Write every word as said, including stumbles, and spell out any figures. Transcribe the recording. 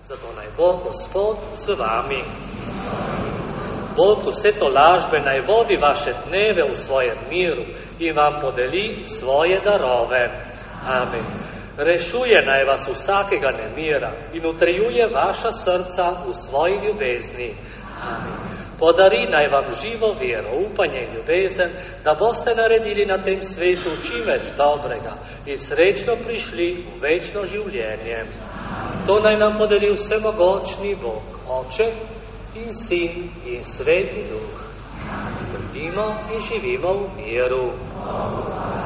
Zato naj bo Gospod z vami. Bog vse to lažbe naj vodi vaše dneve v svojem miru in vam podeli svoje darove. Amen. Rešuje naj vas vsakega nemira in utrjuje vaša srca v svoji ljubezni. Amen. Podari naj vam živo vero, upanje in ljubezen, da boste naredili na tem svetu čim več dobrega in srečno prišli v večno življenje. To naj nam podeli vsemogočni Bog, Oče in Sin in Sveti Duh. Pridimo in živimo v miru.